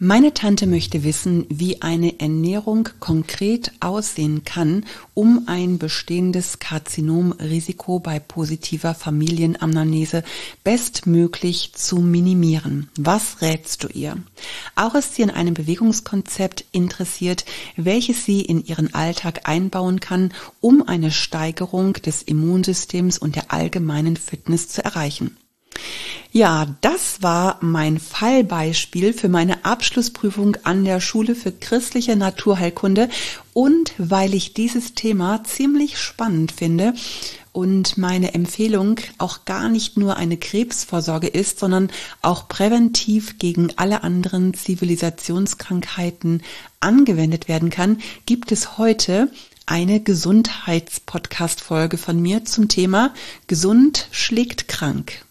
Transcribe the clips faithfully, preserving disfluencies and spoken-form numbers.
Meine Tante möchte wissen, wie eine Ernährung konkret aussehen kann, um ein bestehendes Karzinomrisiko bei positiver Familienanamnese bestmöglich zu minimieren. Was rätst du ihr? Auch ist sie an einem Bewegungskonzept interessiert, welches sie in ihren Alltag einbauen kann, um eine Steigerung des Immunsystems und der allgemeinen Fitness zu erreichen. Ja, das war mein Fallbeispiel für meine Abschlussprüfung an der Schule für christliche Naturheilkunde, und weil ich dieses Thema ziemlich spannend finde und meine Empfehlung auch gar nicht nur eine Krebsvorsorge ist, sondern auch präventiv gegen alle anderen Zivilisationskrankheiten angewendet werden kann, gibt es heute eine Gesundheitspodcast-Folge von mir zum Thema Gesund schlägt krank.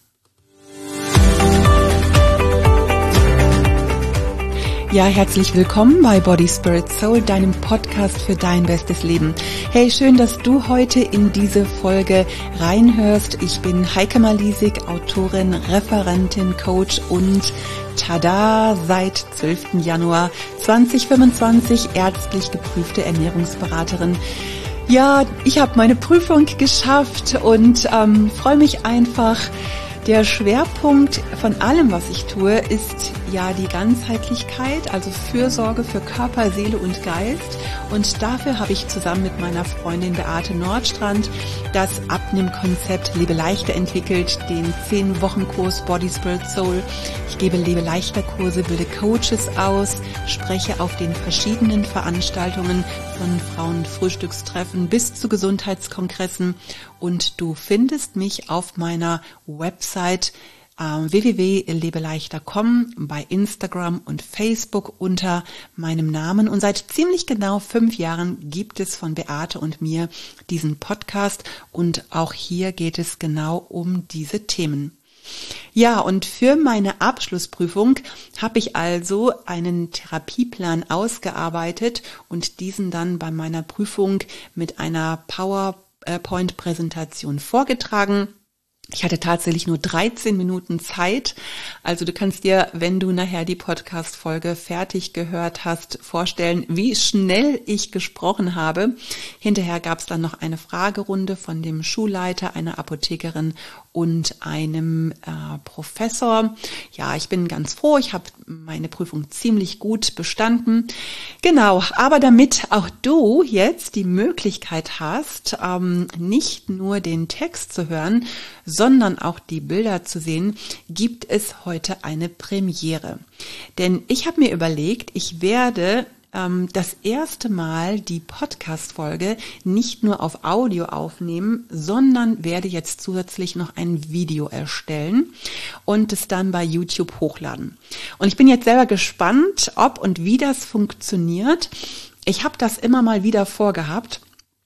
Ja, herzlich willkommen bei Body, Spirit, Soul, deinem Podcast für dein bestes Leben. Hey, schön, dass du heute in diese Folge reinhörst. Ich bin Heike Malisig, Autorin, Referentin, Coach und tada, seit zwölften Januar zweitausendfünfundzwanzig ärztlich geprüfte Ernährungsberaterin. Ja, ich habe meine Prüfung geschafft und ähm, freue mich einfach. Der Schwerpunkt von allem, was ich tue, ist ja die Ganzheitlichkeit, also Fürsorge für Körper, Seele und Geist. Und dafür habe ich zusammen mit meiner Freundin Beate Nordstrand das Abnimmkonzept Lebe leichter entwickelt, den zehn Wochen Kurs Body, Spirit, Soul. Ich gebe Lebe leichter Kurse, bilde Coaches aus, spreche auf den verschiedenen Veranstaltungen von Frauenfrühstückstreffen bis zu Gesundheitskongressen. Und du findest mich auf meiner Website äh, w w w punkt lebeleichter punkt com, bei Instagram und Facebook unter meinem Namen. Und seit ziemlich genau fünf Jahren gibt es von Beate und mir diesen Podcast. Und auch hier geht es genau um diese Themen. Ja, und für meine Abschlussprüfung habe ich also einen Therapieplan ausgearbeitet und diesen dann bei meiner Prüfung mit einer PowerPoint-Präsentation vorgetragen. Ich hatte tatsächlich nur dreizehn Minuten Zeit. Also du kannst dir, wenn du nachher die Podcast-Folge fertig gehört hast, vorstellen, wie schnell ich gesprochen habe. Hinterher gab es dann noch eine Fragerunde von dem Schulleiter, einer Apothekerin und einem äh, Professor. Ja, ich bin ganz froh. Ich habe meine Prüfung ziemlich gut bestanden. Genau, aber damit auch du jetzt die Möglichkeit hast, ähm, nicht nur den Text zu hören, sondern auch die Bilder zu sehen, gibt es heute eine Premiere. Denn ich habe mir überlegt, ich werde ähm, das erste Mal die Podcast-Folge nicht nur auf Audio aufnehmen, sondern werde jetzt zusätzlich noch ein Video erstellen und es dann bei YouTube hochladen. Und ich bin jetzt selber gespannt, ob und wie das funktioniert. Ich habe das immer mal wieder vorgehabt,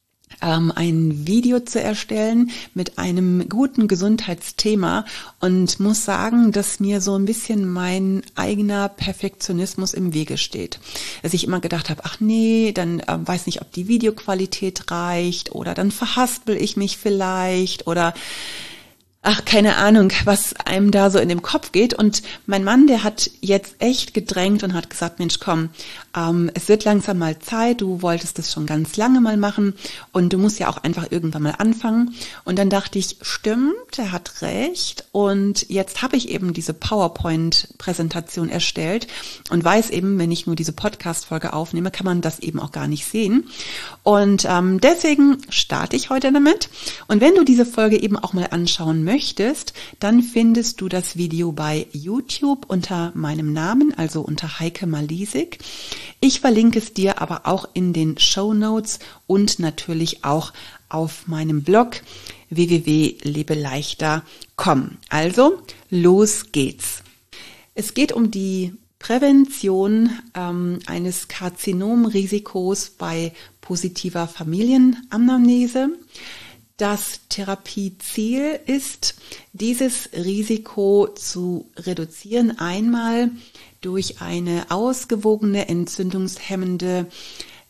ein Video zu erstellen mit einem guten Gesundheitsthema, und muss sagen, dass mir so ein bisschen mein eigener Perfektionismus im Wege steht. Dass ich immer gedacht habe, ach nee, dann äh, weiß nicht, ob die Videoqualität reicht, oder dann verhaspel ich mich vielleicht, oder ach, keine Ahnung, was einem da so in dem Kopf geht. Und mein Mann, der hat jetzt echt gedrängt und hat gesagt, Mensch, komm, ähm, es wird langsam mal Zeit, du wolltest das schon ganz lange mal machen und du musst ja auch einfach irgendwann mal anfangen. Und dann dachte ich, stimmt, er hat recht. Und jetzt habe ich eben diese PowerPoint-Präsentation erstellt und weiß eben, wenn ich nur diese Podcast-Folge aufnehme, kann man das eben auch gar nicht sehen. Und ähm, deswegen starte ich heute damit. Und wenn du diese Folge eben auch mal anschauen möchtest, möchtest, dann findest du das Video bei YouTube unter meinem Namen, also unter Heike Malisig. Ich verlinke es dir aber auch in den Shownotes und natürlich auch auf meinem Blog w w w punkt lebeleichter punkt com. Also, los geht's. Es geht um die Prävention ähm, eines Karzinomrisikos bei positiver Familienanamnese. Das Therapieziel ist, dieses Risiko zu reduzieren, einmal durch eine ausgewogene, entzündungshemmende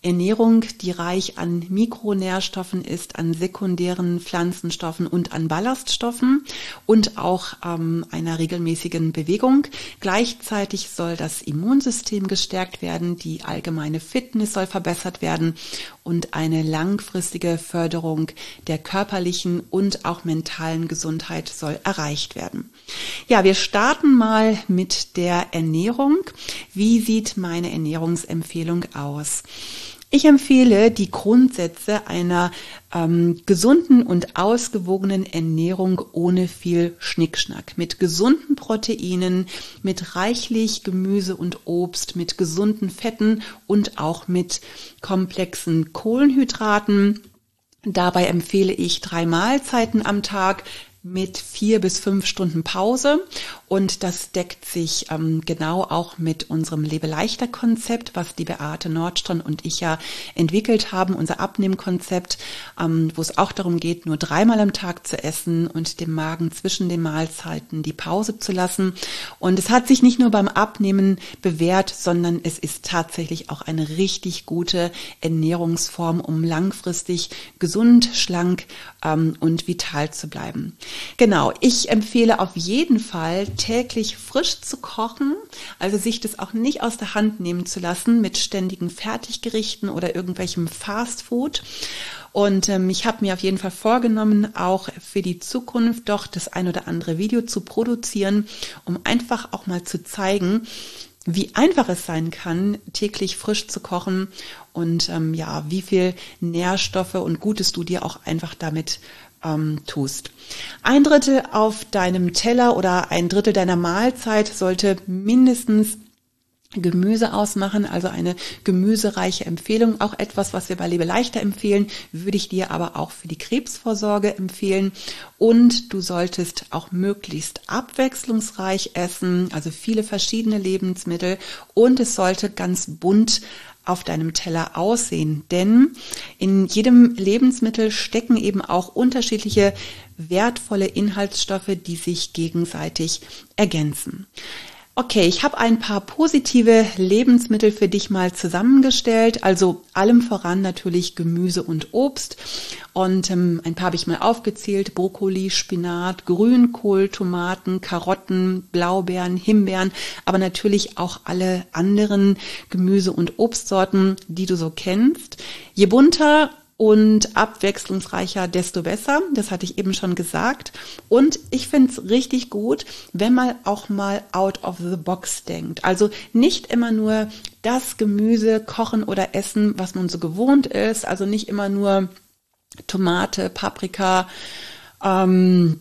Ernährung, die reich an Mikronährstoffen ist, an sekundären Pflanzenstoffen und an Ballaststoffen und auch ähm, einer regelmäßigen Bewegung. Gleichzeitig soll das Immunsystem gestärkt werden, die allgemeine Fitness soll verbessert werden und eine langfristige Förderung der körperlichen und auch mentalen Gesundheit soll erreicht werden. Ja, wir starten mal mit der Ernährung. Wie sieht meine Ernährungsempfehlung aus? Ich empfehle die Grundsätze einer ähm, gesunden und ausgewogenen Ernährung ohne viel Schnickschnack. Mit gesunden Proteinen, mit reichlich Gemüse und Obst, mit gesunden Fetten und auch mit komplexen Kohlenhydraten. Dabei empfehle ich drei Mahlzeiten am Tag mit vier bis fünf Stunden Pause und das deckt sich ähm, genau auch mit unserem Lebe-leichter-Konzept, was die Beate Nordstrand und ich ja entwickelt haben, unser Abnehmkonzept, ähm, wo es auch darum geht, nur dreimal am Tag zu essen und dem Magen zwischen den Mahlzeiten die Pause zu lassen. Und es hat sich nicht nur beim Abnehmen bewährt, sondern es ist tatsächlich auch eine richtig gute Ernährungsform, um langfristig gesund, schlank ähm, und vital zu bleiben. Genau, ich empfehle auf jeden Fall täglich frisch zu kochen, also sich das auch nicht aus der Hand nehmen zu lassen mit ständigen Fertiggerichten oder irgendwelchem Fastfood. Und ähm, ich habe mir auf jeden Fall vorgenommen, auch für die Zukunft doch das ein oder andere Video zu produzieren, um einfach auch mal zu zeigen, wie einfach es sein kann, täglich frisch zu kochen und ähm, ja, wie viel Nährstoffe und Gutes du dir auch einfach damit ähm, tust. Ein Drittel auf deinem Teller oder ein Drittel deiner Mahlzeit sollte mindestens Gemüse ausmachen, also eine gemüsereiche Empfehlung. Auch etwas, was wir bei Lebe leichter empfehlen, würde ich dir aber auch für die Krebsvorsorge empfehlen. Und du solltest auch möglichst abwechslungsreich essen, also viele verschiedene Lebensmittel. Und es sollte ganz bunt auf deinem Teller aussehen, denn in jedem Lebensmittel stecken eben auch unterschiedliche wertvolle Inhaltsstoffe, die sich gegenseitig ergänzen. Okay, ich habe ein paar positive Lebensmittel für dich mal zusammengestellt, also allem voran natürlich Gemüse und Obst und ähm, ein paar habe ich mal aufgezählt, Brokkoli, Spinat, Grünkohl, Tomaten, Karotten, Blaubeeren, Himbeeren, aber natürlich auch alle anderen Gemüse- und Obstsorten, die du so kennst. Je bunter und abwechslungsreicher, desto besser. Das hatte ich eben schon gesagt. Und ich finde es richtig gut, wenn man auch mal out of the box denkt. Also nicht immer nur das Gemüse kochen oder essen, was man so gewohnt ist. Also nicht immer nur Tomate, Paprika, ähm,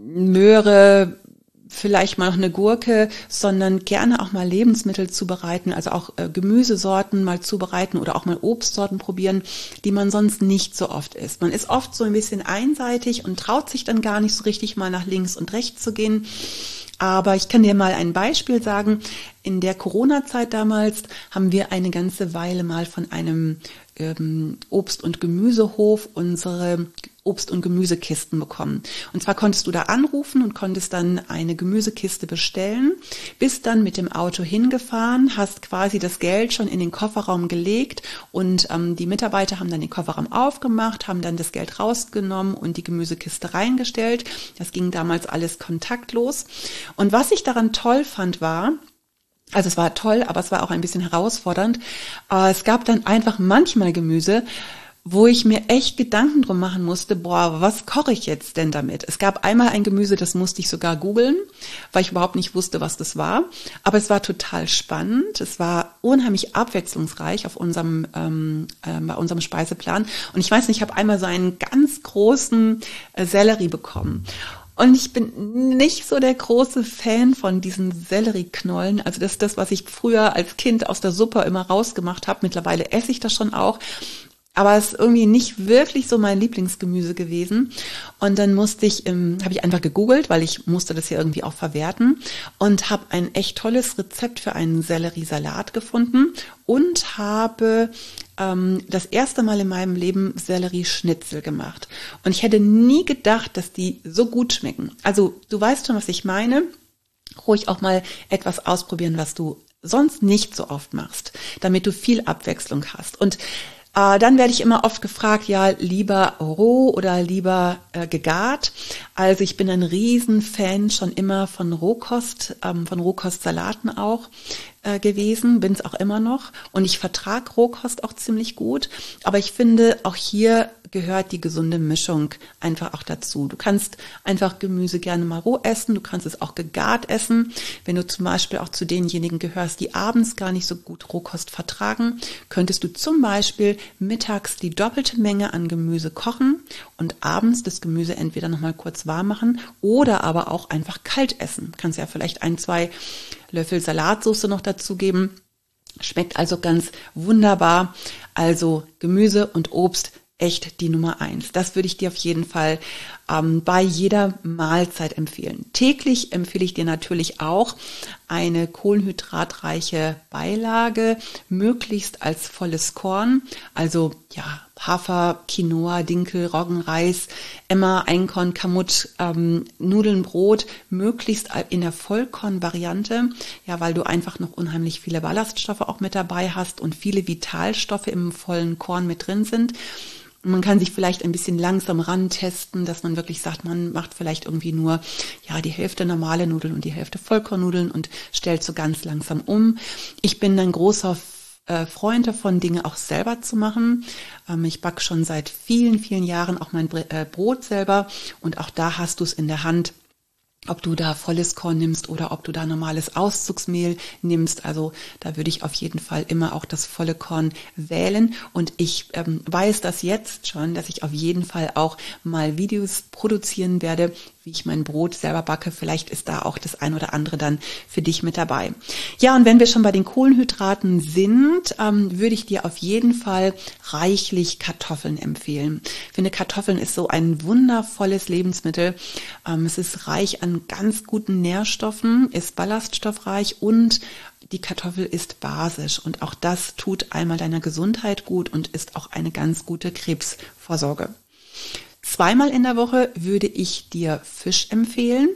Möhre, vielleicht mal noch eine Gurke, sondern gerne auch mal Lebensmittel zubereiten, also auch äh, Gemüsesorten mal zubereiten oder auch mal Obstsorten probieren, die man sonst nicht so oft isst. Man ist oft so ein bisschen einseitig und traut sich dann gar nicht so richtig mal nach links und rechts zu gehen. Aber ich kann dir mal ein Beispiel sagen. In der Corona-Zeit damals haben wir eine ganze Weile mal von einem ähm, Obst- und Gemüsehof unsere Obst- und Gemüsekisten bekommen. Und zwar konntest du da anrufen und konntest dann eine Gemüsekiste bestellen, bist dann mit dem Auto hingefahren, hast quasi das Geld schon in den Kofferraum gelegt und ähm, die Mitarbeiter haben dann den Kofferraum aufgemacht, haben dann das Geld rausgenommen und die Gemüsekiste reingestellt. Das ging damals alles kontaktlos. Und was ich daran toll fand war, also es war toll, aber es war auch ein bisschen herausfordernd. Äh, es gab dann einfach manchmal Gemüse, wo ich mir echt Gedanken drum machen musste, boah, was koche ich jetzt denn damit? Es gab einmal ein Gemüse, das musste ich sogar googeln, weil ich überhaupt nicht wusste, was das war. Aber es war total spannend. Es war unheimlich abwechslungsreich auf unserem ähm, äh, bei unserem Speiseplan. Und ich weiß nicht, ich habe einmal so einen ganz großen äh, Sellerie bekommen. Und ich bin nicht so der große Fan von diesen Sellerieknollen. Also das ist das, was ich früher als Kind aus der Suppe immer rausgemacht habe. Mittlerweile esse ich das schon auch. Aber es ist irgendwie nicht wirklich so mein Lieblingsgemüse gewesen. Und dann musste ich, ähm, habe ich einfach gegoogelt, weil ich musste das ja irgendwie auch verwerten und habe ein echt tolles Rezept für einen Selleriesalat gefunden und habe ähm, das erste Mal in meinem Leben Sellerieschnitzel gemacht. Und ich hätte nie gedacht, dass die so gut schmecken. Also du weißt schon, was ich meine. Ruhig auch mal etwas ausprobieren, was du sonst nicht so oft machst, damit du viel Abwechslung hast. Und Äh, dann werde ich immer oft gefragt, ja, lieber roh oder lieber äh, gegart. Also ich bin ein Riesenfan schon immer von Rohkost, ähm, von Rohkostsalaten auch äh, gewesen, bin es auch immer noch. Und ich vertrage Rohkost auch ziemlich gut. Aber ich finde, auch hier gehört die gesunde Mischung einfach auch dazu. Du kannst einfach Gemüse gerne mal roh essen, du kannst es auch gegart essen. Wenn du zum Beispiel auch zu denjenigen gehörst, die abends gar nicht so gut Rohkost vertragen, könntest du zum Beispiel mittags die doppelte Menge an Gemüse kochen und abends das Gemüse entweder nochmal kurz warm machen oder aber auch einfach kalt essen. Du kannst ja vielleicht ein, zwei Löffel Salatsauce noch dazugeben. Schmeckt also ganz wunderbar. Also Gemüse und Obst echt die Nummer eins. Das würde ich dir auf jeden Fall ähm, bei jeder Mahlzeit empfehlen. Täglich empfehle ich dir natürlich auch eine kohlenhydratreiche Beilage, möglichst als volles Korn, also ja, Hafer, Quinoa, Dinkel, Roggen, Reis, Emmer, Einkorn, Kamut, ähm, Nudeln, Brot, möglichst in der Vollkornvariante, ja, weil du einfach noch unheimlich viele Ballaststoffe auch mit dabei hast und viele Vitalstoffe im vollen Korn mit drin sind. Man kann sich vielleicht ein bisschen langsam rantesten, dass man wirklich sagt, man macht vielleicht irgendwie nur ja die Hälfte normale Nudeln und die Hälfte Vollkornnudeln und stellt so ganz langsam um. Ich bin ein großer äh, Freund davon, Dinge auch selber zu machen. Ähm, ich backe schon seit vielen, vielen Jahren auch mein Bre- äh, Brot selber und auch da hast du es in der Hand, ob du da volles Korn nimmst oder ob du da normales Auszugsmehl nimmst. Also da würde ich auf jeden Fall immer auch das volle Korn wählen. Und ich ähm, weiß das jetzt schon, dass ich auf jeden Fall auch mal Videos produzieren werde, wie ich mein Brot selber backe. Vielleicht ist da auch das ein oder andere dann für dich mit dabei. Ja, und wenn wir schon bei den Kohlenhydraten sind, ähm, würde ich dir auf jeden Fall reichlich Kartoffeln empfehlen. Ich finde, Kartoffeln ist so ein wundervolles Lebensmittel. Ähm, es ist reich an ganz guten Nährstoffen, ist ballaststoffreich und die Kartoffel ist basisch. Und auch das tut einmal deiner Gesundheit gut und ist auch eine ganz gute Krebsvorsorge. Zweimal in der Woche würde ich dir Fisch empfehlen,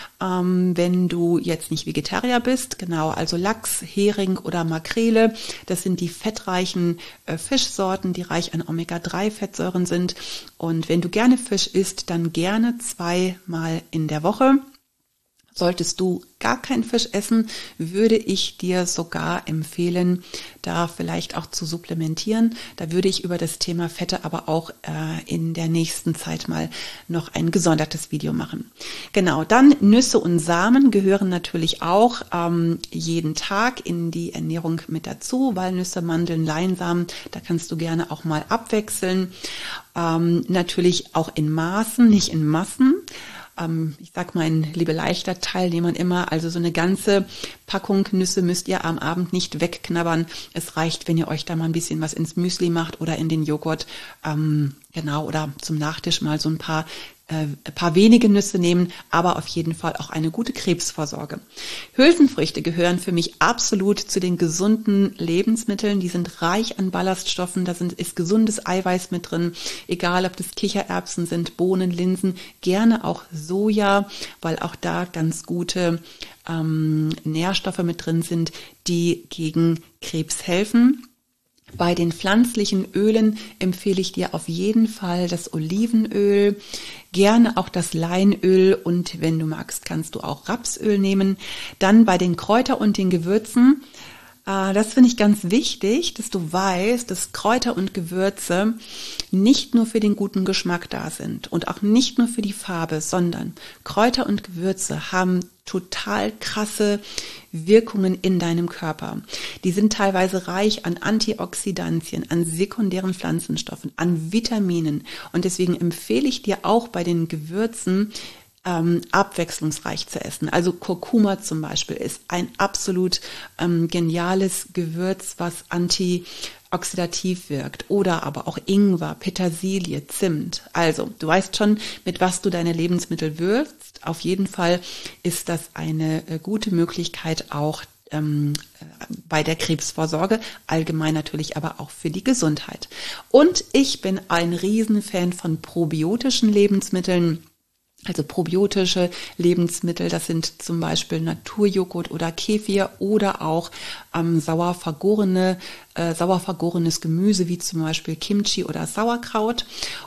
ähm, wenn du jetzt nicht Vegetarier bist. Genau, also Lachs, Hering oder Makrele. Das sind die fettreichen äh, Fischsorten, die reich an Omega drei Fettsäuren sind. Und wenn du gerne Fisch isst, dann gerne zweimal in der Woche. Solltest du gar keinen Fisch essen, würde ich dir sogar empfehlen, da vielleicht auch zu supplementieren. Da würde ich über das Thema Fette aber auch äh, in der nächsten Zeit mal noch ein gesondertes Video machen. Genau, dann Nüsse und Samen gehören natürlich auch ähm, jeden Tag in die Ernährung mit dazu. Walnüsse, Mandeln, Leinsamen, da kannst du gerne auch mal abwechseln. Ähm, natürlich auch in Maßen, nicht in Massen. Ich sag mein liebe leichter Teilnehmern immer, also so eine ganze Packung Nüsse müsst ihr am Abend nicht wegknabbern. Es reicht, wenn ihr euch da mal ein bisschen was ins Müsli macht oder in den Joghurt, ähm, genau, oder zum Nachtisch mal so ein paar ein paar wenige Nüsse nehmen, aber auf jeden Fall auch eine gute Krebsvorsorge. Hülsenfrüchte gehören für mich absolut zu den gesunden Lebensmitteln. Die sind reich an Ballaststoffen, da sind, ist gesundes Eiweiß mit drin, egal ob das Kichererbsen sind, Bohnen, Linsen, gerne auch Soja, weil auch da ganz gute ähm, Nährstoffe mit drin sind, die gegen Krebs helfen. Bei den pflanzlichen Ölen empfehle ich dir auf jeden Fall das Olivenöl, gerne auch das Leinöl und wenn du magst, kannst du auch Rapsöl nehmen. Dann bei den Kräuter und den Gewürzen, äh, das finde ich ganz wichtig, dass du weißt, dass Kräuter und Gewürze nicht nur für den guten Geschmack da sind und auch nicht nur für die Farbe, sondern Kräuter und Gewürze haben total krasse Wirkungen in deinem Körper. Die sind teilweise reich an Antioxidantien, an sekundären Pflanzenstoffen, an Vitaminen. Und deswegen empfehle ich dir auch bei den Gewürzen, ähm, abwechslungsreich zu essen. Also Kurkuma zum Beispiel ist ein absolut ähm, geniales Gewürz, was antioxidativ wirkt. Oder aber auch Ingwer, Petersilie, Zimt. Also du weißt schon, mit was du deine Lebensmittel würzt. Auf jeden Fall ist das eine äh, gute Möglichkeit auch ähm, bei der Krebsvorsorge, allgemein natürlich aber auch für die Gesundheit. Und ich bin ein Riesenfan von probiotischen Lebensmitteln. Also probiotische Lebensmittel, das sind zum Beispiel Naturjoghurt oder Kefir oder auch ähm, sauer vergorene äh, sauer vergorenes Gemüse, wie zum Beispiel Kimchi oder Sauerkraut.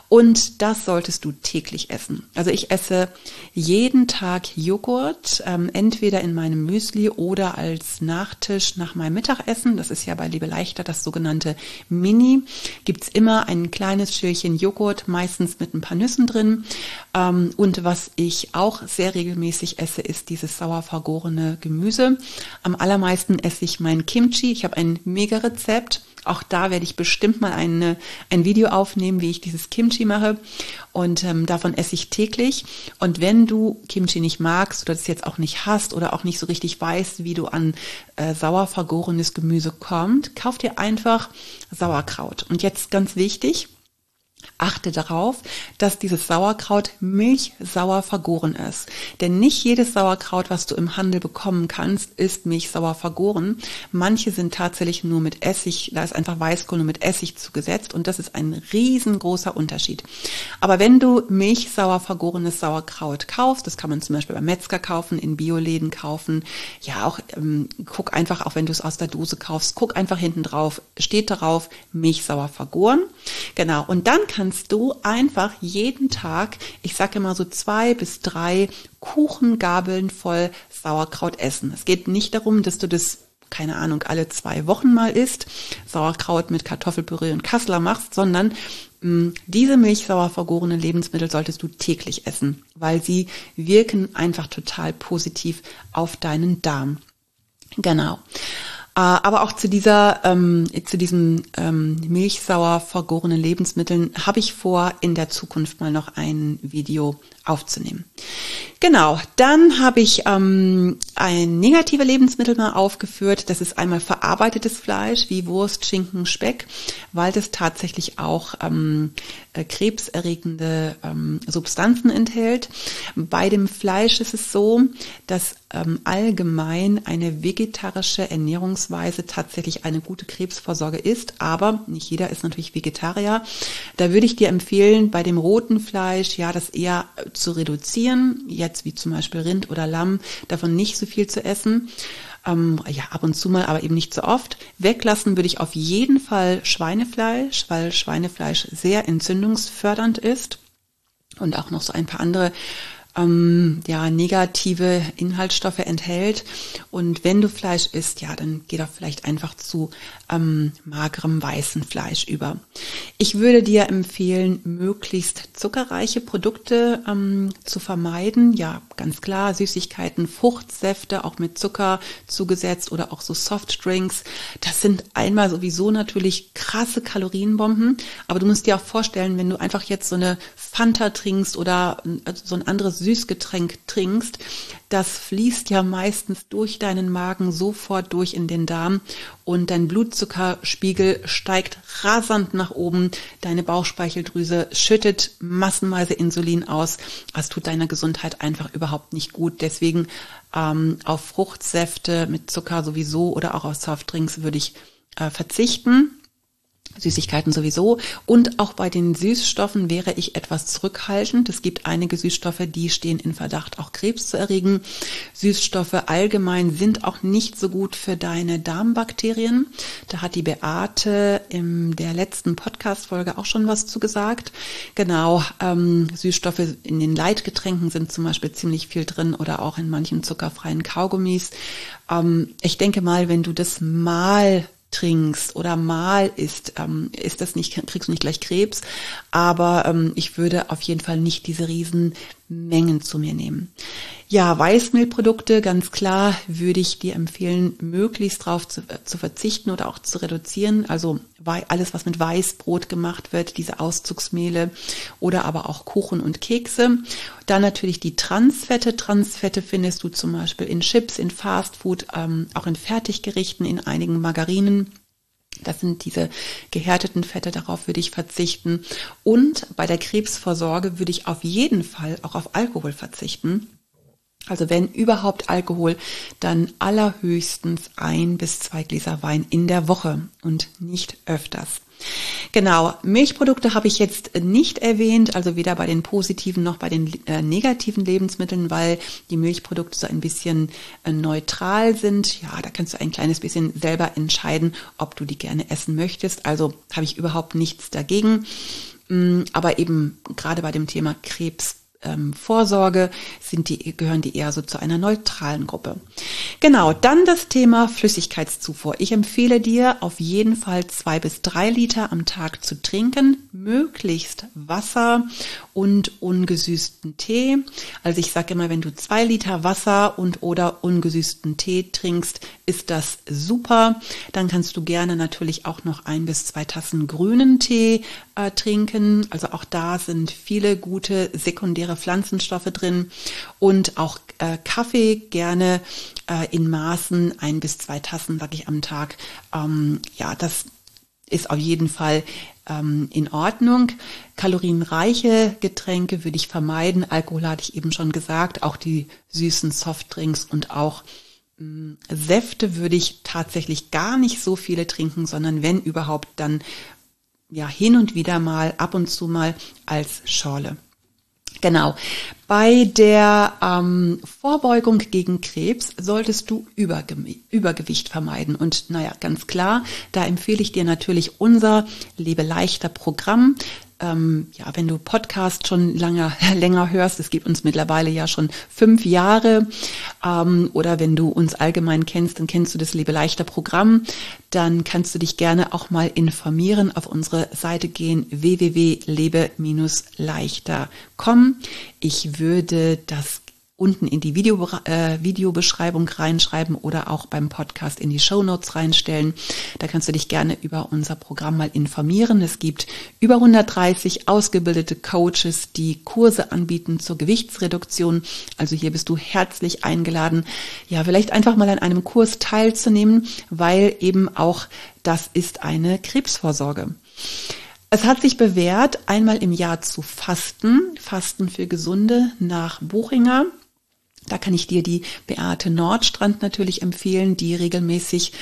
Und das solltest du täglich essen. Also ich esse jeden Tag Joghurt, ähm, entweder in meinem Müsli oder als Nachtisch nach meinem Mittagessen. Das ist ja bei Liebe Leichter das sogenannte Mini. Gibt's immer ein kleines Schälchen Joghurt, meistens mit ein paar Nüssen drin. Ähm, und was ich auch sehr regelmäßig esse, ist dieses sauer vergorene Gemüse. Am allermeisten esse ich mein Kimchi. Ich habe ein Mega-Rezept. Auch da werde ich bestimmt mal eine, ein Video aufnehmen, wie ich dieses Kimchi mache. Und ähm, davon esse ich täglich. Und wenn du Kimchi nicht magst oder das jetzt auch nicht hast oder auch nicht so richtig weißt, wie du an äh, sauer vergorenes Gemüse kommst, kauf dir einfach Sauerkraut. Und jetzt ganz wichtig, achte darauf, dass dieses Sauerkraut milchsauer vergoren ist. Denn nicht jedes Sauerkraut, was du im Handel bekommen kannst, ist milchsauer vergoren. Manche sind tatsächlich nur mit Essig, da ist einfach Weißkohl nur mit Essig zugesetzt und das ist ein riesengroßer Unterschied. Aber wenn du milchsauer vergorenes Sauerkraut kaufst, das kann man zum Beispiel beim Metzger kaufen, in Bioläden kaufen, ja auch, ähm, guck einfach, auch wenn du es aus der Dose kaufst, guck einfach hinten drauf, steht darauf, milchsauer vergoren. Genau, und dann kannst du einfach jeden Tag, ich sage immer so zwei bis drei Kuchengabeln voll Sauerkraut essen. Es geht nicht darum, dass du das, keine Ahnung, alle zwei Wochen mal isst, Sauerkraut mit Kartoffelpüree und Kassler machst, sondern mh, diese milchsauer vergorenen Lebensmittel solltest du täglich essen, weil sie wirken einfach total positiv auf deinen Darm. Genau. Aber auch zu dieser, ähm, zu diesen ähm, milchsauer vergorenen Lebensmitteln habe ich vor, in der Zukunft mal noch ein Video aufzunehmen. Genau, dann habe ich ähm, ein negative Lebensmittel mal aufgeführt. Das ist einmal verarbeitetes Fleisch wie Wurst, Schinken, Speck, weil das tatsächlich auch ähm, äh, krebserregende ähm, Substanzen enthält. Bei dem Fleisch ist es so, dass ähm, allgemein eine vegetarische Ernährungsweise tatsächlich eine gute Krebsvorsorge ist, aber nicht jeder ist natürlich Vegetarier. Da würde ich dir empfehlen, bei dem roten Fleisch ja das eher zu reduzieren, jetzt wie zum Beispiel Rind oder Lamm, davon nicht so viel zu essen. Ähm, ja, ab und zu mal, aber eben nicht so oft. Weglassen würde ich auf jeden Fall Schweinefleisch, weil Schweinefleisch sehr entzündungsfördernd ist und auch noch so ein paar andere ähm, ja, negative Inhaltsstoffe enthält. Und wenn du Fleisch isst, ja, dann geh doch vielleicht einfach zu ähm, magerem weißen Fleisch über. Ich würde dir empfehlen, möglichst zuckerreiche Produkte ähm, zu vermeiden. Ja, ganz klar, Süßigkeiten, Fruchtsäfte, auch mit Zucker zugesetzt oder auch so Softdrinks. Das sind einmal sowieso natürlich krasse Kalorienbomben. Aber du musst dir auch vorstellen, wenn du einfach jetzt so eine Fanta trinkst oder so ein anderes Süßgetränk trinkst, das fließt ja meistens durch deinen Magen sofort durch in den Darm und dein Blutzuckerspiegel steigt rasant nach oben. Deine Bauchspeicheldrüse schüttet massenweise Insulin aus. Das tut deiner Gesundheit einfach überhaupt nicht gut. Deswegen ähm, auf Fruchtsäfte mit Zucker sowieso oder auch auf Softdrinks würde ich äh, verzichten. Süßigkeiten sowieso. Und auch bei den Süßstoffen wäre ich etwas zurückhaltend. Es gibt einige Süßstoffe, die stehen in Verdacht, auch Krebs zu erregen. Süßstoffe allgemein sind auch nicht so gut für deine Darmbakterien. Da hat die Beate in der letzten Podcast-Folge auch schon was zu gesagt. Genau, ähm, Süßstoffe in den Leitgetränken sind zum Beispiel ziemlich viel drin oder auch in manchen zuckerfreien Kaugummis. Ähm, ich denke mal, wenn du das mal trinkst oder mal isst, ähm, ist das nicht, kriegst du nicht gleich Krebs, aber ähm, ich würde auf jeden Fall nicht diese riesen Mengen zu mir nehmen. Ja, Weißmehlprodukte, ganz klar, würde ich dir empfehlen, möglichst drauf zu, äh, zu verzichten oder auch zu reduzieren. Also alles, was mit Weißbrot gemacht wird, diese Auszugsmehle oder aber auch Kuchen und Kekse. Dann natürlich die Transfette. Transfette findest du zum Beispiel in Chips, in Fastfood, ähm, auch in Fertiggerichten, in einigen Margarinen. Das sind diese gehärteten Fette, darauf würde ich verzichten. Und bei der Krebsvorsorge würde ich auf jeden Fall auch auf Alkohol verzichten. Also wenn überhaupt Alkohol, dann allerhöchstens ein bis zwei Gläser Wein in der Woche und nicht öfters. Genau, Milchprodukte habe ich jetzt nicht erwähnt, also weder bei den positiven noch bei den äh, negativen Lebensmitteln, weil die Milchprodukte so ein bisschen äh, neutral sind. Ja, da kannst du ein kleines bisschen selber entscheiden, ob du die gerne essen möchtest. Also habe ich überhaupt nichts dagegen. Mm, aber eben gerade bei dem Thema Krebs Ähm, Vorsorge sind die, gehören die eher so zu einer neutralen Gruppe. Genau, dann das Thema Flüssigkeitszufuhr. Ich empfehle dir auf jeden Fall zwei bis drei Liter am Tag zu trinken, möglichst Wasser und ungesüßten Tee. Also ich sage immer, wenn du zwei Liter Wasser und oder ungesüßten Tee trinkst, ist das super. Dann kannst du gerne natürlich auch noch ein bis zwei Tassen grünen Tee äh, trinken. Also auch da sind viele gute sekundäre Pflanzenstoffe drin und auch äh, Kaffee gerne äh, in Maßen, ein bis zwei Tassen, sage ich am Tag. Ähm, ja, das ist auf jeden Fall ähm, in Ordnung. Kalorienreiche Getränke würde ich vermeiden. Alkohol hatte ich eben schon gesagt, auch die süßen Softdrinks und auch mh, Säfte würde ich tatsächlich gar nicht so viele trinken, sondern wenn überhaupt dann ja hin und wieder mal, ab und zu mal als Schorle. Genau. Bei der ähm, Vorbeugung gegen Krebs solltest du Überge- Übergewicht vermeiden. Und naja, ganz klar, da empfehle ich dir natürlich unser Lebe leichter Programm. Ähm, ja, wenn du Podcast schon lange, länger hörst, es gibt uns mittlerweile ja schon fünf Jahre, ähm, oder wenn du uns allgemein kennst, dann kennst du das Lebe leichter Programm, dann kannst du dich gerne auch mal informieren, auf unsere Seite gehen, w w w punkt lebe leichter punkt com. Ich würde das unten in die Video, äh, Videobeschreibung reinschreiben oder auch beim Podcast in die Shownotes reinstellen. Da kannst du dich gerne über unser Programm mal informieren. Es gibt über hundertdreißig ausgebildete Coaches, die Kurse anbieten zur Gewichtsreduktion. Also hier bist du herzlich eingeladen, ja, vielleicht einfach mal an einem Kurs teilzunehmen, weil eben auch das ist eine Krebsvorsorge. Es hat sich bewährt, einmal im Jahr zu fasten, Fasten für Gesunde nach Buchinger. Da kann ich dir die Beate Nordstrand natürlich empfehlen, die regelmäßig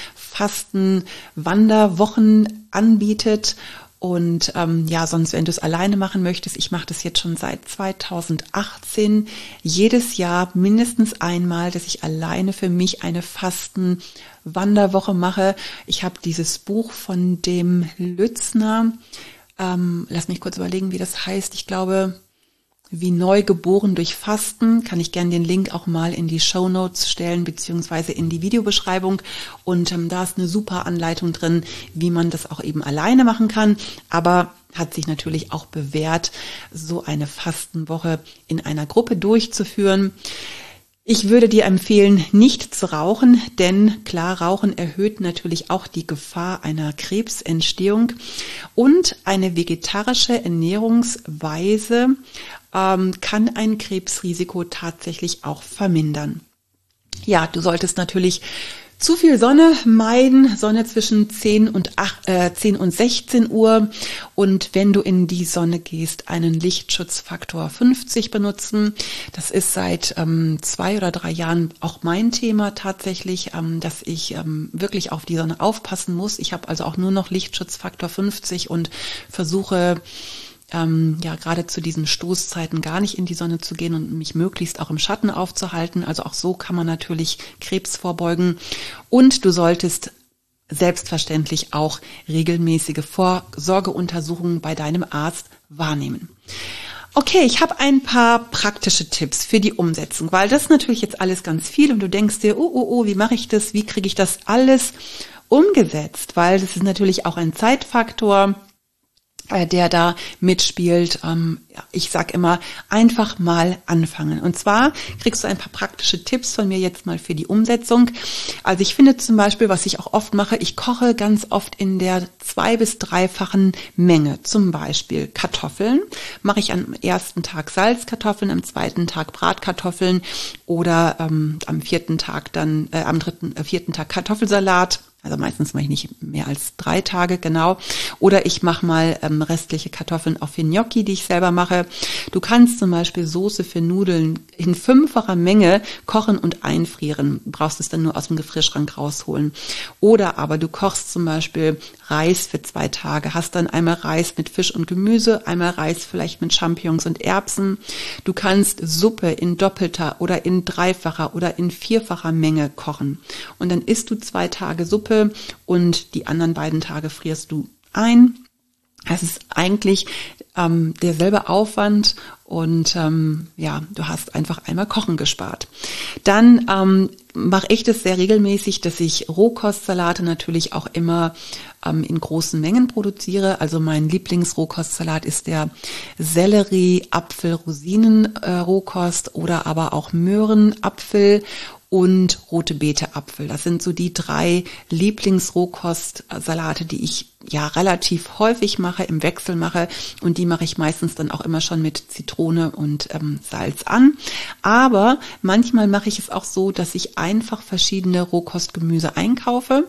Fasten-Wanderwochen anbietet. Und ähm, ja, sonst, wenn du es alleine machen möchtest, ich mache das jetzt schon seit zweitausendachtzehn, jedes Jahr mindestens einmal, dass ich alleine für mich eine Fasten-Wanderwoche mache. Ich habe dieses Buch von dem Lützner, ähm, lass mich kurz überlegen, wie das heißt. Ich glaube, wie neu geboren durch Fasten, kann ich gerne den Link auch mal in die Shownotes stellen, beziehungsweise in die Videobeschreibung. Und ähm, da ist eine super Anleitung drin, wie man das auch eben alleine machen kann. Aber hat sich natürlich auch bewährt, so eine Fastenwoche in einer Gruppe durchzuführen. Ich würde dir empfehlen, nicht zu rauchen, denn klar, Rauchen erhöht natürlich auch die Gefahr einer Krebsentstehung. Und eine vegetarische Ernährungsweise ähm, kann ein Krebsrisiko tatsächlich auch vermindern. Ja, du solltest natürlich zu viel Sonne meiden, Sonne zwischen zehn und sechzehn Uhr, und wenn du in die Sonne gehst, einen Lichtschutzfaktor fünfzig benutzen. Das ist seit ähm, zwei oder drei Jahren auch mein Thema tatsächlich, ähm, dass ich ähm, wirklich auf die Sonne aufpassen muss. Ich habe also auch nur noch Lichtschutzfaktor fünfzig und versuche Ähm, ja, gerade zu diesen Stoßzeiten gar nicht in die Sonne zu gehen und mich möglichst auch im Schatten aufzuhalten. Also auch so kann man natürlich Krebs vorbeugen. Und du solltest selbstverständlich auch regelmäßige Vorsorgeuntersuchungen bei deinem Arzt wahrnehmen. Okay, ich habe ein paar praktische Tipps für die Umsetzung, weil das ist natürlich jetzt alles ganz viel und du denkst dir, oh, oh, oh, wie mache ich das? Wie kriege ich das alles umgesetzt? Weil das ist natürlich auch ein Zeitfaktor, der da mitspielt. Ich sag immer, einfach mal anfangen. Und zwar kriegst du ein paar praktische Tipps von mir jetzt mal für die Umsetzung. Also ich finde zum Beispiel, was ich auch oft mache, ich koche ganz oft in der zwei- bis dreifachen Menge. Zum Beispiel Kartoffeln. Mache ich am ersten Tag Salzkartoffeln, am zweiten Tag Bratkartoffeln oder ähm, am vierten Tag dann, äh, am dritten, äh, vierten Tag Kartoffelsalat. Also meistens mache ich nicht mehr als drei Tage, genau. Oder ich mache mal ähm, restliche Kartoffeln auch für Gnocchi, die ich selber mache. Du kannst zum Beispiel Soße für Nudeln in fünffacher Menge kochen und einfrieren. Du brauchst es dann nur aus dem Gefrierschrank rausholen. Oder aber du kochst zum Beispiel Reis für zwei Tage. Hast dann einmal Reis mit Fisch und Gemüse, einmal Reis vielleicht mit Champignons und Erbsen. Du kannst Suppe in doppelter oder in dreifacher oder in vierfacher Menge kochen. Und dann isst du zwei Tage Suppe und die anderen beiden Tage frierst du ein. Es ist eigentlich ähm, derselbe Aufwand und ähm, ja, du hast einfach einmal Kochen gespart. Dann ähm, mache ich das sehr regelmäßig, dass ich Rohkostsalate natürlich auch immer ähm, in großen Mengen produziere. Also mein Lieblingsrohkostsalat ist der Sellerie, Apfel, Rosinen äh, Rohkost oder aber auch Möhren, Apfel und rote Beete Apfel. Das sind so die drei Lieblingsrohkostsalate, die ich ja relativ häufig mache, im Wechsel mache, und die mache ich meistens dann auch immer schon mit Zitrone und ähm, Salz an. Aber manchmal mache ich es auch so, dass ich einfach verschiedene Rohkostgemüse einkaufe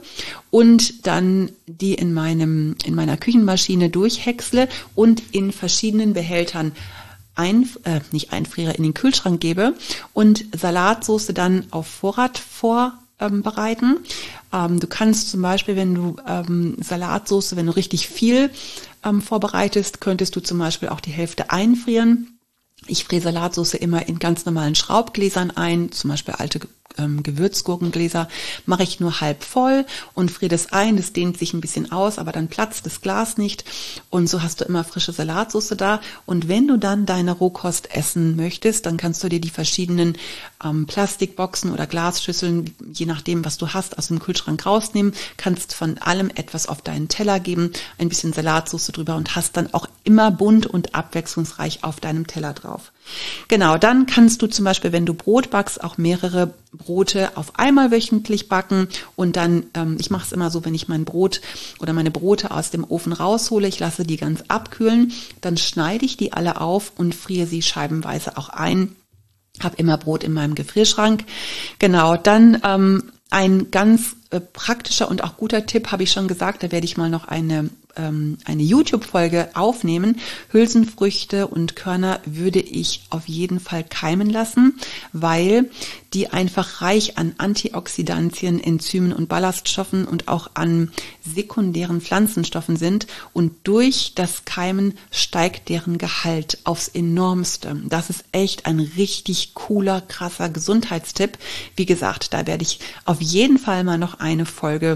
und dann die in meinem in meiner Küchenmaschine durchhäcksle und in verschiedenen Behältern ein, äh, nicht einfriere, in den Kühlschrank gebe und Salatsauce dann auf Vorrat vorbereiten. Ähm, du kannst zum Beispiel, wenn du ähm, Salatsauce, wenn du richtig viel ähm, vorbereitest, könntest du zum Beispiel auch die Hälfte einfrieren. Ich friere Salatsauce immer in ganz normalen Schraubgläsern ein, zum Beispiel alte ähm, Gewürzgurkengläser, mache ich nur halb voll und friere das ein. Das dehnt sich ein bisschen aus, aber dann platzt das Glas nicht und so hast du immer frische Salatsauce da. Und wenn du dann deine Rohkost essen möchtest, dann kannst du dir die verschiedenen ähm, Plastikboxen oder Glasschüsseln, je nachdem, was du hast, aus dem Kühlschrank rausnehmen, kannst von allem etwas auf deinen Teller geben, ein bisschen Salatsauce drüber und hast dann auch immer bunt und abwechslungsreich auf deinem Teller drauf. Genau, dann kannst du zum Beispiel, wenn du Brot backst, auch mehrere Brote auf einmal wöchentlich backen und dann, ähm, ich mache es immer so, wenn ich mein Brot oder meine Brote aus dem Ofen raushole, ich lasse die ganz abkühlen, dann schneide ich die alle auf und friere sie scheibenweise auch ein. Habe immer Brot in meinem Gefrierschrank. Genau, dann ähm, ein ganz äh, praktischer und auch guter Tipp, habe ich schon gesagt, da werde ich mal noch eine eine YouTube-Folge aufnehmen. Hülsenfrüchte und Körner würde ich auf jeden Fall keimen lassen, weil die einfach reich an Antioxidantien, Enzymen und Ballaststoffen und auch an sekundären Pflanzenstoffen sind und durch das Keimen steigt deren Gehalt aufs Enormste. Das ist echt ein richtig cooler, krasser Gesundheitstipp. Wie gesagt, da werde ich auf jeden Fall mal noch eine Folge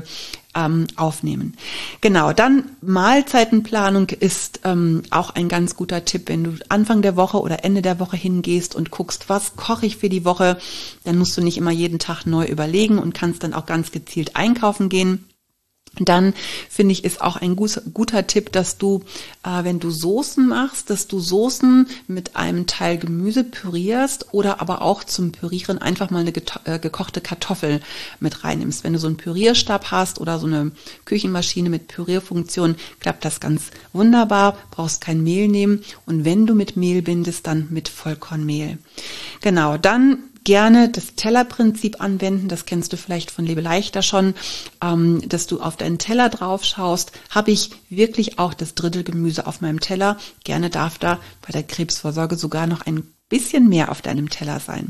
aufnehmen. Genau, dann Mahlzeitenplanung ist ähm, auch ein ganz guter Tipp. Wenn du Anfang der Woche oder Ende der Woche hingehst und guckst, was koche ich für die Woche, dann musst du nicht immer jeden Tag neu überlegen und kannst dann auch ganz gezielt einkaufen gehen. Dann finde ich, ist auch ein guter Tipp, dass du, äh, wenn du Soßen machst, dass du Soßen mit einem Teil Gemüse pürierst oder aber auch zum Pürieren einfach mal eine äh, gekochte Kartoffel mit reinnimmst. Wenn du so einen Pürierstab hast oder so eine Küchenmaschine mit Pürierfunktion, klappt das ganz wunderbar, brauchst kein Mehl nehmen und wenn du mit Mehl bindest, dann mit Vollkornmehl. Genau, dann gerne das Tellerprinzip anwenden, das kennst du vielleicht von Lebe leichter schon, ähm, dass du auf deinen Teller drauf schaust, habe ich wirklich auch das Drittel Gemüse auf meinem Teller. Gerne darf da bei der Krebsvorsorge sogar noch ein bisschen mehr auf deinem Teller sein.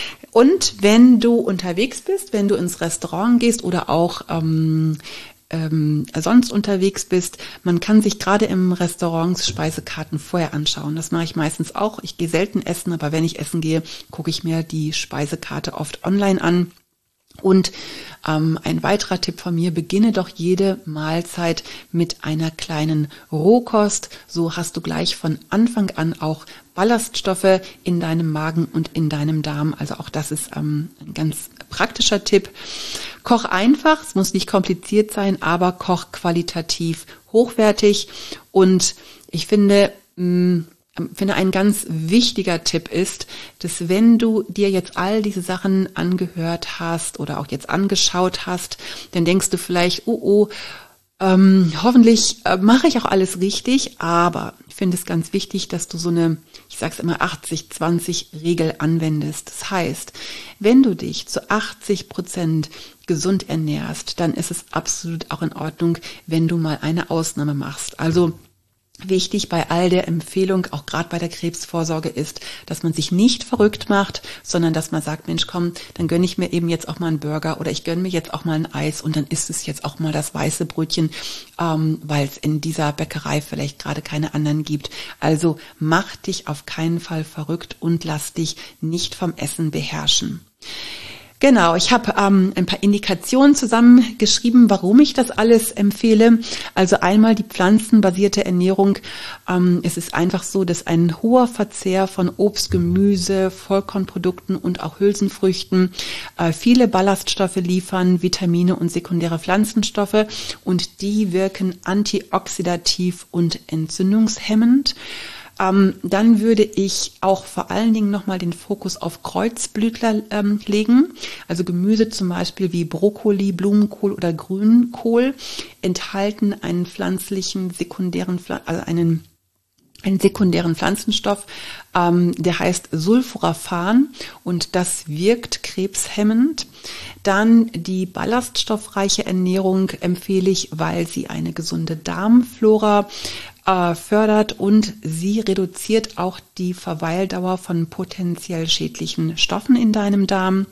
Und wenn du unterwegs bist, wenn du ins Restaurant gehst oder auch ähm, Ähm, sonst unterwegs bist, man kann sich gerade im Restaurants Speisekarten vorher anschauen. Das mache ich meistens auch. Ich gehe selten essen, aber wenn ich essen gehe, gucke ich mir die Speisekarte oft online an. Und ähm, ein weiterer Tipp von mir, beginne doch jede Mahlzeit mit einer kleinen Rohkost. So hast du gleich von Anfang an auch Ballaststoffe in deinem Magen und in deinem Darm. Also auch das ist ähm, ein ganz praktischer Tipp. Koch einfach, es muss nicht kompliziert sein, aber koch qualitativ hochwertig. Und ich finde, mh, finde ein ganz wichtiger Tipp ist, dass wenn du dir jetzt all diese Sachen angehört hast oder auch jetzt angeschaut hast, dann denkst du vielleicht, oh oh, ähm, hoffentlich äh, mache ich auch alles richtig, aber ich finde es ganz wichtig, dass du so eine, ich sage es immer, achtzig zwanzig Regel anwendest. Das heißt, wenn du dich zu achtzig Prozent gesund ernährst, dann ist es absolut auch in Ordnung, wenn du mal eine Ausnahme machst. Also wichtig bei all der Empfehlung, auch gerade bei der Krebsvorsorge, ist, dass man sich nicht verrückt macht, sondern dass man sagt, Mensch, komm, dann gönne ich mir eben jetzt auch mal einen Burger oder ich gönne mir jetzt auch mal ein Eis und dann ist es jetzt auch mal das weiße Brötchen, ähm, weil es in dieser Bäckerei vielleicht gerade keine anderen gibt. Also mach dich auf keinen Fall verrückt und lass dich nicht vom Essen beherrschen. Genau, ich habe ähm, ein paar Indikationen zusammengeschrieben, warum ich das alles empfehle. Also einmal die pflanzenbasierte Ernährung. Ähm, es ist einfach so, dass ein hoher Verzehr von Obst, Gemüse, Vollkornprodukten und auch Hülsenfrüchten äh, viele Ballaststoffe liefern, Vitamine und sekundäre Pflanzenstoffe, und die wirken antioxidativ und entzündungshemmend. Ähm, dann würde ich auch vor allen Dingen nochmal den Fokus auf Kreuzblütler ähm, legen. Also Gemüse zum Beispiel wie Brokkoli, Blumenkohl oder Grünkohl enthalten einen pflanzlichen sekundären, also einen einen sekundären Pflanzenstoff, ähm, der heißt Sulforaphan, und das wirkt krebshemmend. Dann die ballaststoffreiche Ernährung empfehle ich, weil sie eine gesunde Darmflora äh, fördert und sie reduziert auch die Verweildauer von potenziell schädlichen Stoffen in deinem Darm.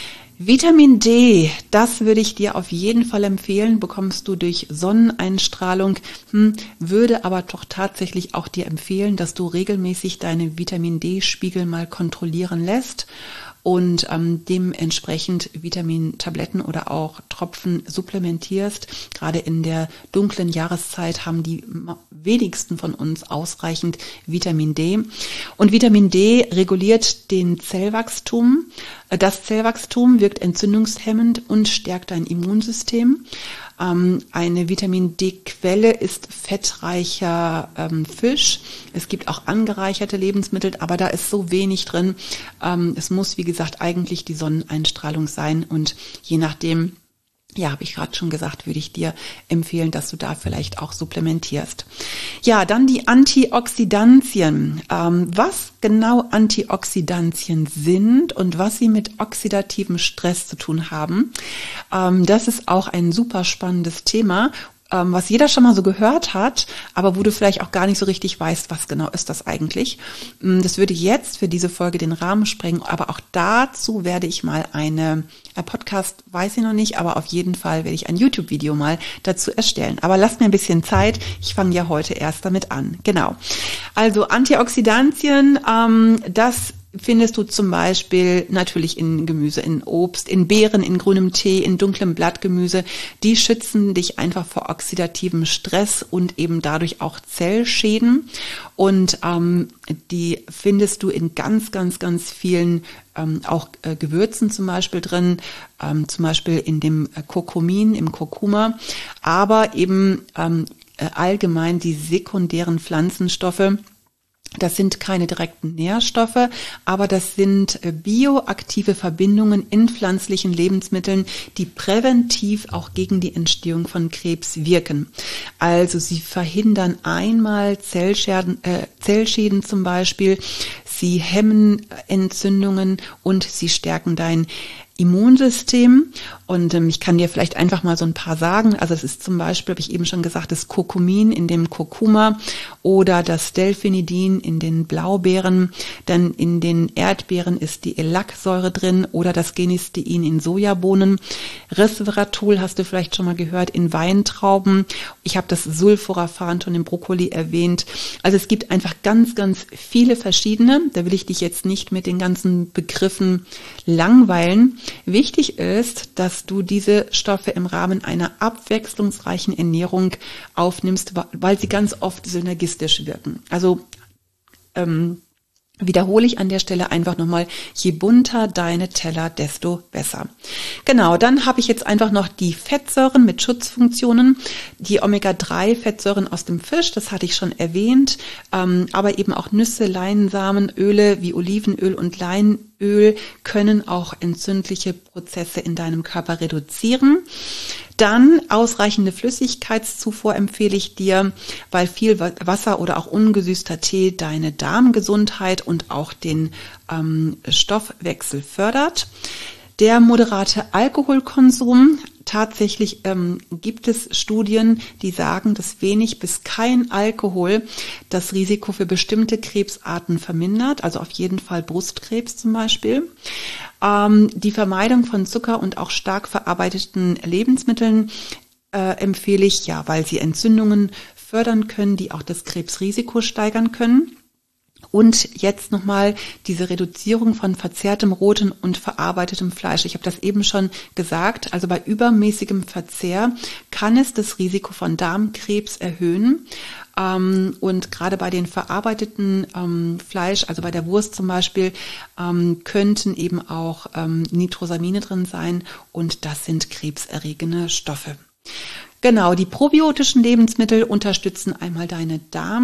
Vitamin D, das würde ich dir auf jeden Fall empfehlen, bekommst du durch Sonneneinstrahlung, hm, würde aber doch tatsächlich auch dir empfehlen, dass du regelmäßig deine Vitamin D-Spiegel mal kontrollieren lässt und ähm, dementsprechend Vitamintabletten oder auch Tropfen supplementierst. Gerade in der dunklen Jahreszeit haben die wenigsten von uns ausreichend Vitamin D. Und Vitamin D reguliert den Zellwachstum. Das Zellwachstum wirkt entzündungshemmend und stärkt dein Immunsystem. Ähm, eine Vitamin D-Quelle ist fettreicher ähm, Fisch. Es gibt auch angereicherte Lebensmittel, aber da ist so wenig drin. Ähm, es muss, wie gesagt, eigentlich die Sonneneinstrahlung sein, und je nachdem, ja, habe ich gerade schon gesagt, würde ich dir empfehlen, dass du da vielleicht auch supplementierst. Ja, dann die Antioxidantien. Ähm, was genau Antioxidantien sind und was sie mit oxidativem Stress zu tun haben, ähm, das ist auch ein super spannendes Thema, ähm, was jeder schon mal so gehört hat, aber wo du vielleicht auch gar nicht so richtig weißt, was genau ist das eigentlich. Das würde jetzt für diese Folge den Rahmen sprengen, aber auch dazu werde ich mal eine, ein Podcast, weiß ich noch nicht, aber auf jeden Fall werde ich ein YouTube-Video mal dazu erstellen. Aber lasst mir ein bisschen Zeit, ich fange ja heute erst damit an. Genau. Also Antioxidantien, ähm, das findest du zum Beispiel natürlich in Gemüse, in Obst, in Beeren, in grünem Tee, in dunklem Blattgemüse. Die schützen dich einfach vor oxidativem Stress und eben dadurch auch Zellschäden. Und ähm, die findest du in ganz, ganz, ganz vielen ähm, auch äh, Gewürzen zum Beispiel drin, ähm, zum Beispiel in dem äh, Kurkumin, im Kurkuma, aber eben ähm, äh, allgemein die sekundären Pflanzenstoffe. Das sind keine direkten Nährstoffe, aber das sind bioaktive Verbindungen in pflanzlichen Lebensmitteln, die präventiv auch gegen die Entstehung von Krebs wirken. Also sie verhindern einmal Zellschäden, äh, Zellschäden zum Beispiel, sie hemmen Entzündungen und sie stärken dein Immunsystem. Und ähm, ich kann dir vielleicht einfach mal so ein paar sagen. Also es ist zum Beispiel, habe ich eben schon gesagt, das Kurkumin in dem Kurkuma oder das Delphinidin in den Blaubeeren. Dann in den Erdbeeren ist die Elacsäure drin oder das Genistein in Sojabohnen. Resveratrol hast du vielleicht schon mal gehört in Weintrauben. Ich habe das Sulforaphan schon im Brokkoli erwähnt. Also es gibt einfach ganz, ganz viele verschiedene. Da will ich dich jetzt nicht mit den ganzen Begriffen langweilen. Wichtig ist, dass du diese Stoffe im Rahmen einer abwechslungsreichen Ernährung aufnimmst, weil sie ganz oft synergistisch wirken. Also ähm, wiederhole ich an der Stelle einfach nochmal, je bunter deine Teller, desto besser. Genau, dann habe ich jetzt einfach noch die Fettsäuren mit Schutzfunktionen, die Omega drei Fettsäuren aus dem Fisch, das hatte ich schon erwähnt, ähm, aber eben auch Nüsse, Leinsamen, Öle wie Olivenöl und Leinöl können auch entzündliche Prozesse in deinem Körper reduzieren. Dann ausreichende Flüssigkeitszufuhr empfehle ich dir, weil viel Wasser oder auch ungesüßter Tee deine Darmgesundheit und auch den ähm, Stoffwechsel fördert. Der moderate Alkoholkonsum. Tatsächlich ähm, gibt es Studien, die sagen, dass wenig bis kein Alkohol das Risiko für bestimmte Krebsarten vermindert, also auf jeden Fall Brustkrebs zum Beispiel. Ähm, die Vermeidung von Zucker und auch stark verarbeiteten Lebensmitteln äh, empfehle ich, ja, weil sie Entzündungen fördern können, die auch das Krebsrisiko steigern können. Und jetzt nochmal diese Reduzierung von verzehrtem rotem und verarbeitetem Fleisch. Ich habe das eben schon gesagt. Also bei übermäßigem Verzehr kann es das Risiko von Darmkrebs erhöhen. Und gerade bei den verarbeiteten Fleisch, also bei der Wurst zum Beispiel, könnten eben auch Nitrosamine drin sein. Und das sind krebserregende Stoffe. Genau, die probiotischen Lebensmittel unterstützen einmal deine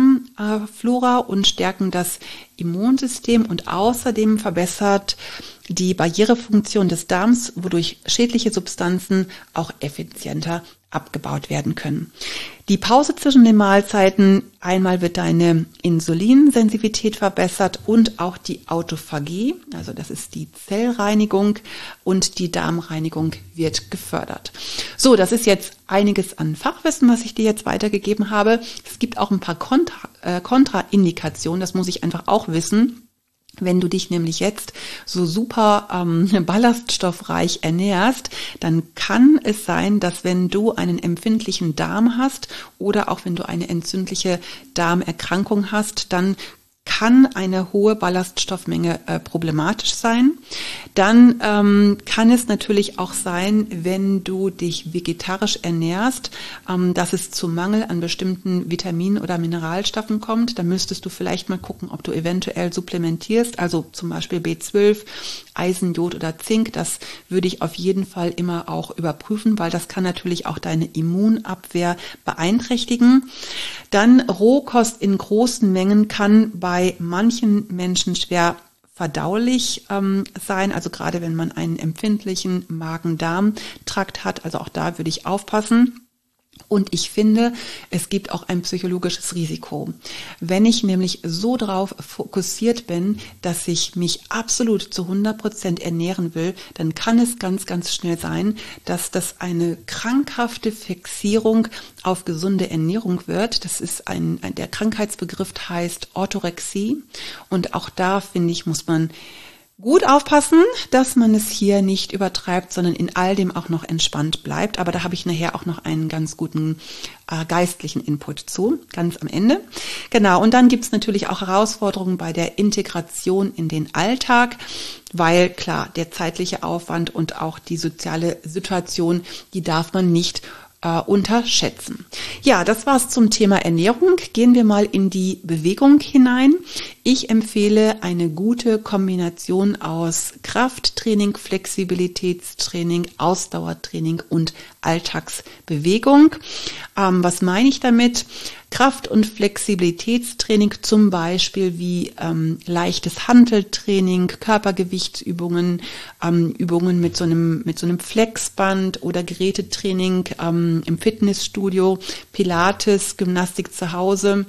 Darmflora und stärken das Immunsystem und außerdem verbessert die Barrierefunktion des Darms, wodurch schädliche Substanzen auch effizienter abgebaut werden können. Die Pause zwischen den Mahlzeiten, einmal wird deine Insulinsensitivität verbessert und auch die Autophagie, also das ist die Zellreinigung und die Darmreinigung wird gefördert. So, das ist jetzt einiges an Fachwissen, was ich dir jetzt weitergegeben habe. Es gibt auch ein paar Kontra, äh, Kontraindikationen, das muss ich einfach auch wissen. Wenn du dich nämlich jetzt so super ähm, ballaststoffreich ernährst, dann kann es sein, dass wenn du einen empfindlichen Darm hast oder auch wenn du eine entzündliche Darmerkrankung hast, dann kann eine hohe Ballaststoffmenge äh, problematisch sein. Dann ähm, kann es natürlich auch sein, wenn du dich vegetarisch ernährst, ähm, dass es zu Mangel an bestimmten Vitaminen oder Mineralstoffen kommt. Da müsstest du vielleicht mal gucken, ob du eventuell supplementierst, also zum Beispiel B zwölf, Eisen, Jod oder Zink. Das würde ich auf jeden Fall immer auch überprüfen, weil das kann natürlich auch deine Immunabwehr beeinträchtigen. Dann Rohkost in großen Mengen kann bei manchen Menschen schwer verdaulich ähm, sein, also gerade wenn man einen empfindlichen Magen-Darm-Trakt hat, also auch da würde ich aufpassen. Und ich finde, es gibt auch ein psychologisches Risiko. Wenn ich nämlich so drauf fokussiert bin, dass ich mich absolut zu hundert Prozent ernähren will, dann kann es ganz, ganz schnell sein, dass das eine krankhafte Fixierung auf gesunde Ernährung wird. Das ist ein, ein der Krankheitsbegriff heißt Orthorexie. Und auch da, finde ich, muss man gut aufpassen, dass man es hier nicht übertreibt, sondern in all dem auch noch entspannt bleibt. Aber da habe ich nachher auch noch einen ganz guten äh, geistlichen Input zu, ganz am Ende. Genau, und dann gibt es natürlich auch Herausforderungen bei der Integration in den Alltag, weil klar, der zeitliche Aufwand und auch die soziale Situation, die darf man nicht Uh, unterschätzen. Ja, das war's zum Thema Ernährung. Gehen wir mal in die Bewegung hinein. Ich empfehle eine gute Kombination aus Krafttraining, Flexibilitätstraining, Ausdauertraining und Alltagsbewegung. Ähm, was meine ich damit? Kraft- und Flexibilitätstraining zum Beispiel wie ähm, leichtes Hanteltraining, Körpergewichtsübungen, ähm, Übungen mit so einem mit so einem Flexband oder Gerätetraining ähm, im Fitnessstudio, Pilates, Gymnastik zu Hause.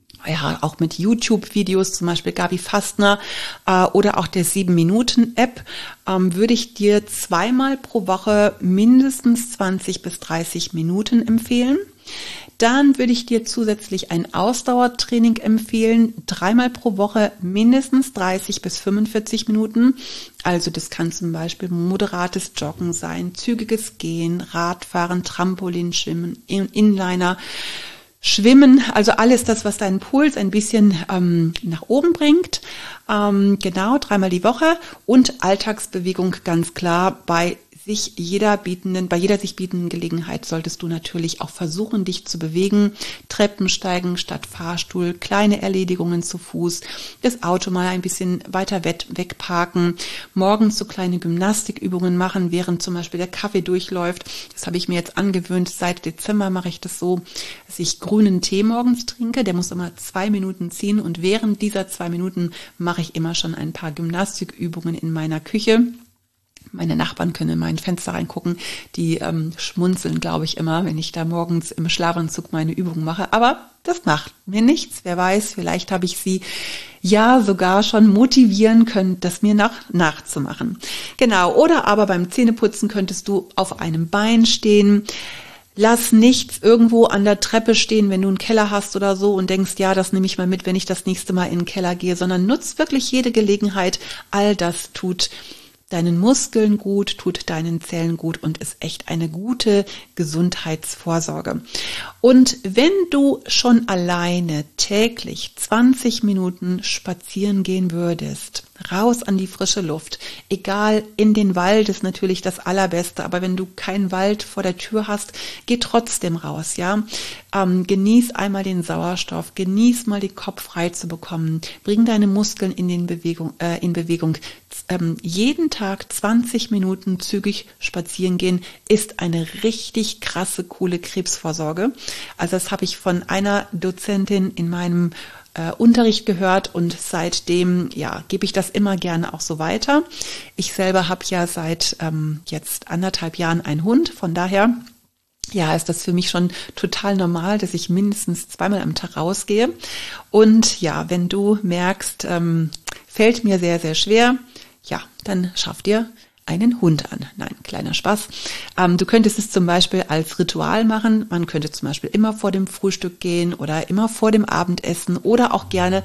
Ja, auch mit YouTube-Videos, zum Beispiel Gabi Fastner äh, oder auch der sieben Minuten App, ähm, würde ich dir zweimal pro Woche mindestens zwanzig bis dreißig Minuten empfehlen. Dann würde ich dir zusätzlich ein Ausdauertraining empfehlen, dreimal pro Woche mindestens dreißig bis fünfundvierzig Minuten. Also das kann zum Beispiel moderates Joggen sein, zügiges Gehen, Radfahren, Trampolinschwimmen, Inliner, Schwimmen, also alles das, was deinen Puls ein bisschen ähm, nach oben bringt. Ähm, genau, dreimal die Woche und Alltagsbewegung ganz klar bei sich jeder bietenden, bei jeder sich bietenden Gelegenheit solltest du natürlich auch versuchen, dich zu bewegen, Treppen steigen statt Fahrstuhl, kleine Erledigungen zu Fuß, das Auto mal ein bisschen weiter weg parken, morgens so kleine Gymnastikübungen machen, während zum Beispiel der Kaffee durchläuft. Das habe ich mir jetzt angewöhnt. Seit Dezember mache ich das so, dass ich grünen Tee morgens trinke. Der muss immer zwei Minuten ziehen und während dieser zwei Minuten mache ich immer schon ein paar Gymnastikübungen in meiner Küche. Meine Nachbarn können in mein Fenster reingucken, die ähm, schmunzeln, glaube ich, immer, wenn ich da morgens im Schlafanzug meine Übungen mache. Aber Das macht mir nichts. Wer weiß, vielleicht habe ich Sie ja sogar schon motivieren können, das mir nach, nachzumachen. Genau, oder aber beim Zähneputzen könntest du auf einem Bein stehen. Lass nichts irgendwo an der Treppe stehen, wenn du einen Keller hast oder so und denkst, ja, das nehme ich mal mit, wenn ich das nächste Mal in den Keller gehe, sondern nutz wirklich jede Gelegenheit. All das tut deinen Muskeln gut, tut deinen Zellen gut und ist echt eine gute Gesundheitsvorsorge. Und wenn du schon alleine täglich zwanzig Minuten spazieren gehen würdest, raus an die frische Luft, egal, in den Wald ist natürlich das Allerbeste, aber wenn du keinen Wald vor der Tür hast, geh trotzdem raus, ja. Ähm, genieß einmal den Sauerstoff, genieß mal den Kopf frei zu bekommen, bring deine Muskeln in, den Bewegung, äh, in Bewegung. Ähm, jeden Tag zwanzig Minuten zügig spazieren gehen ist eine richtig krasse, coole Krebsvorsorge. Also das habe ich von einer Dozentin in meinem äh, Unterricht gehört und seitdem ja gebe ich das immer gerne auch so weiter. Ich selber habe ja seit ähm, jetzt anderthalb Jahren einen Hund, von daher ja, ist das für mich schon total normal, dass ich mindestens zweimal am Tag rausgehe. Und ja, wenn du merkst, ähm, fällt mir sehr, sehr schwer, ja, dann schaff dir einen Hund an. Nein, kleiner Spaß. Ähm, du könntest es zum Beispiel als Ritual machen. Man könnte zum Beispiel immer vor dem Frühstück gehen oder immer vor dem Abendessen oder auch gerne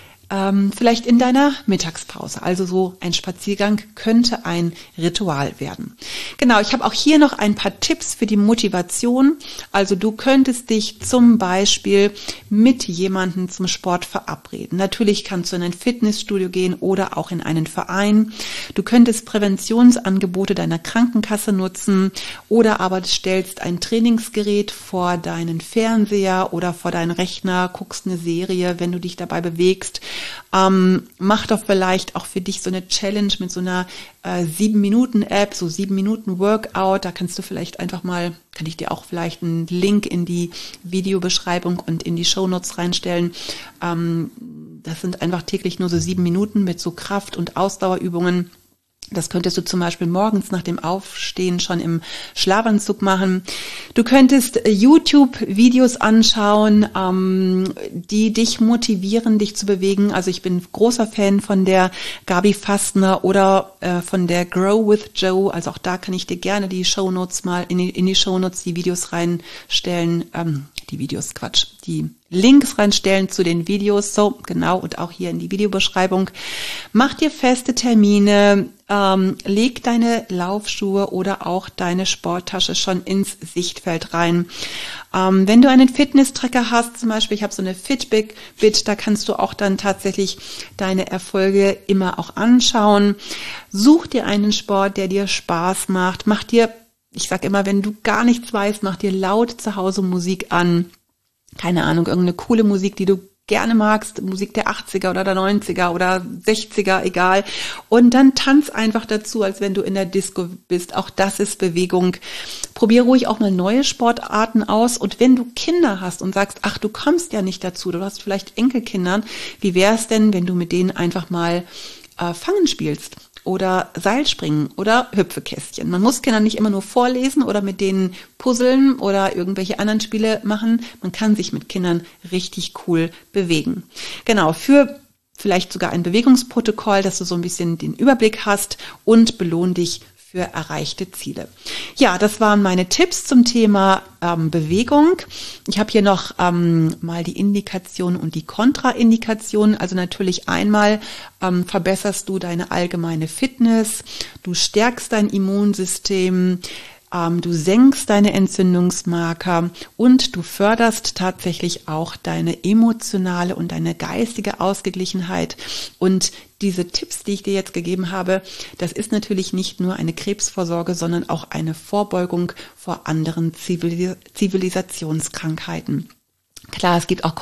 ähm, vielleicht in deiner Mittagspause. Also so ein Spaziergang könnte ein Ritual werden. Genau, ich habe auch hier noch ein paar Tipps für die Motivation. Also du könntest dich zum Beispiel mit jemandem zum Sport verabreden. Natürlich kannst du in ein Fitnessstudio gehen oder auch in einen Verein. Du könntest Präventionsangebote deiner Krankenkasse nutzen oder aber du stellst ein Trainingsgerät vor deinen Fernseher oder vor deinen Rechner, guckst eine Serie, wenn du dich dabei bewegst. Ähm, mach doch vielleicht auch für dich so eine Challenge mit so einer äh, sieben Minuten App, so sieben Minuten Workout. Da kannst du vielleicht einfach mal, kann ich dir auch vielleicht einen Link in die Videobeschreibung und in die Shownotes reinstellen. Ähm, das sind einfach täglich nur so sieben Minuten mit so Kraft- und Ausdauerübungen. Das könntest du zum Beispiel morgens nach dem Aufstehen schon im Schlafanzug machen. Du könntest YouTube-Videos anschauen, ähm, die dich motivieren, dich zu bewegen. Also ich bin großer Fan von der Gabi Fastner oder äh, von der Grow with Joe. Also auch da kann ich dir gerne die Shownotes mal in die, in die Shownotes die Videos reinstellen. Ähm, die Videos, Quatsch, die Links reinstellen zu den Videos, so genau, und auch hier in die Videobeschreibung. Mach dir feste Termine, ähm, leg deine Laufschuhe oder auch deine Sporttasche schon ins Sichtfeld rein. Ähm, wenn du einen Fitness-Tracker hast, zum Beispiel, ich habe so eine Fitbit, da kannst du auch dann tatsächlich deine Erfolge immer auch anschauen. Such dir einen Sport, der dir Spaß macht. Mach dir, ich sag immer, wenn du gar nichts weißt, mach dir laut zu Hause Musik an. Keine Ahnung, irgendeine coole Musik, die du gerne magst, Musik der achtziger oder der neunziger oder sechziger, egal. Und dann tanz einfach dazu, als wenn du in der Disco bist. Auch das ist Bewegung. Probier ruhig auch mal neue Sportarten aus. Und wenn du Kinder hast und sagst, ach, du kommst ja nicht dazu, du hast vielleicht Enkelkindern, wie wäre es denn, wenn du mit denen einfach mal äh, Fangen spielst? Oder Seilspringen oder Hüpfekästchen. Man muss Kindern nicht immer nur vorlesen oder mit denen puzzeln oder irgendwelche anderen Spiele machen. Man kann sich mit Kindern richtig cool bewegen. Genau, für vielleicht sogar ein Bewegungsprotokoll, dass du so ein bisschen den Überblick hast und belohn dich für erreichte Ziele. Ja, das waren meine Tipps zum Thema ähm, Bewegung. Ich habe hier noch ähm, mal die Indikation und die Kontraindikation. Also natürlich einmal ähm, verbesserst du deine allgemeine Fitness, du stärkst dein Immunsystem, ähm, du senkst deine Entzündungsmarker und du förderst tatsächlich auch deine emotionale und deine geistige Ausgeglichenheit. Und diese Tipps, die ich dir jetzt gegeben habe, das ist natürlich nicht nur eine Krebsvorsorge, sondern auch eine Vorbeugung vor anderen Zivilis- Zivilisationskrankheiten. Klar, es gibt auch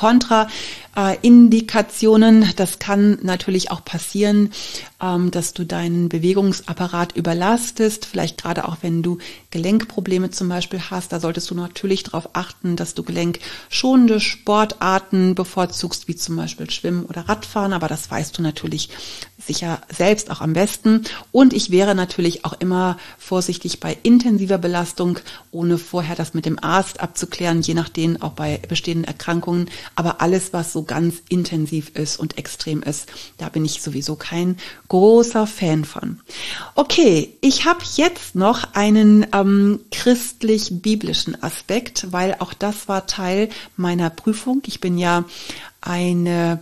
Kontraindikationen. Das kann natürlich auch passieren, dass du deinen Bewegungsapparat überlastest. Vielleicht gerade auch, wenn du Gelenkprobleme zum Beispiel hast. Da solltest du natürlich darauf achten, dass du gelenkschonende Sportarten bevorzugst, wie zum Beispiel Schwimmen oder Radfahren. Aber das weißt du natürlich sicher selbst auch am besten. Und ich wäre natürlich auch immer vorsichtig bei intensiver Belastung, ohne vorher das mit dem Arzt abzuklären, je nachdem auch bei bestehenden Erkrankungen Erkrankungen, aber alles, was so ganz intensiv ist und extrem ist, da bin ich sowieso kein großer Fan von. Okay, ich habe jetzt noch einen ähm, christlich-biblischen Aspekt, weil auch das war Teil meiner Prüfung. Ich bin ja eine,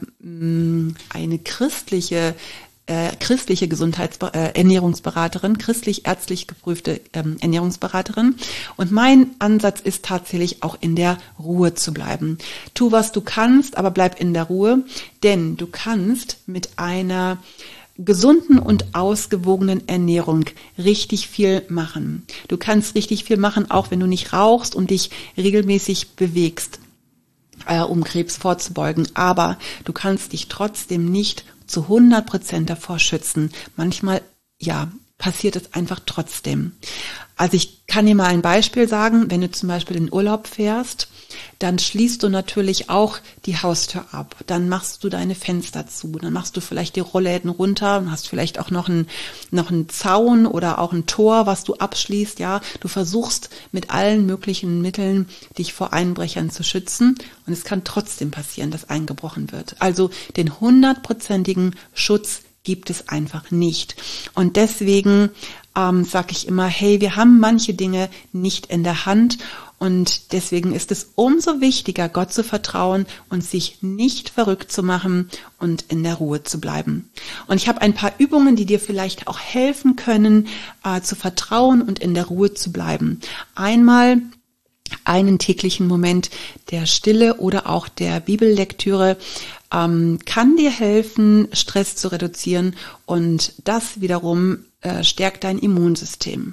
eine christliche Äh, christliche Gesundheits- äh, Ernährungsberaterin, christlich-ärztlich geprüfte ähm, Ernährungsberaterin. Und mein Ansatz ist tatsächlich auch in der Ruhe zu bleiben. Tu, was du kannst, aber bleib in der Ruhe, denn du kannst mit einer gesunden und ausgewogenen Ernährung richtig viel machen. Du kannst richtig viel machen, auch wenn du nicht rauchst und dich regelmäßig bewegst, äh, um Krebs vorzubeugen. Aber du kannst dich trotzdem nicht zu hundert Prozent davor schützen. Manchmal, ja, passiert es einfach trotzdem. Also ich kann dir mal ein Beispiel sagen, wenn du zum Beispiel in Urlaub fährst, dann schließt du natürlich auch die Haustür ab. Dann machst du deine Fenster zu. Dann machst du vielleicht die Rollläden runter und hast vielleicht auch noch einen, noch einen Zaun oder auch ein Tor, was du abschließt. Ja, du versuchst mit allen möglichen Mitteln, dich vor Einbrechern zu schützen. Und es kann trotzdem passieren, dass eingebrochen wird. Also den hundertprozentigen Schutz gibt es einfach nicht. Und deswegen ähm, sage ich immer, hey, wir haben manche Dinge nicht in der Hand. Und deswegen ist es umso wichtiger, Gott zu vertrauen und sich nicht verrückt zu machen und in der Ruhe zu bleiben. Und ich habe ein paar Übungen, die dir vielleicht auch helfen können, äh, zu vertrauen und in der Ruhe zu bleiben. Einmal einen täglichen Moment der Stille oder auch der Bibellektüre ähm, kann dir helfen, Stress zu reduzieren, und das wiederum äh, stärkt dein Immunsystem.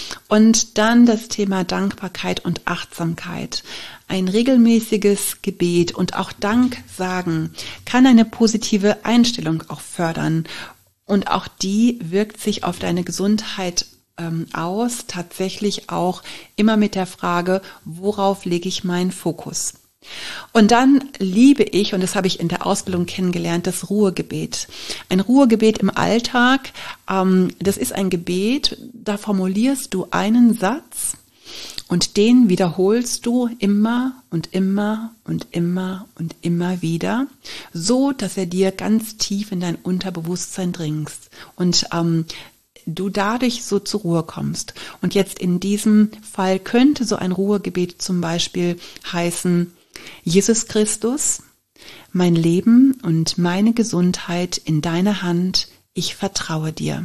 Und dann das Thema Dankbarkeit und Achtsamkeit. Ein regelmäßiges Gebet und auch Dank sagen kann eine positive Einstellung auch fördern. Und auch die wirkt sich auf deine Gesundheit ähm, aus, tatsächlich auch immer mit der Frage, worauf lege ich meinen Fokus? Und dann liebe ich, und das habe ich in der Ausbildung kennengelernt, das Ruhegebet. Ein Ruhegebet im Alltag, ähm, das ist ein Gebet, da formulierst du einen Satz und den wiederholst du immer und immer und immer und immer wieder, so dass er dir ganz tief in dein Unterbewusstsein dringt und ähm, du dadurch so zur Ruhe kommst. Und jetzt in diesem Fall könnte so ein Ruhegebet zum Beispiel heißen: Jesus Christus, mein Leben und meine Gesundheit in deiner Hand, ich vertraue dir.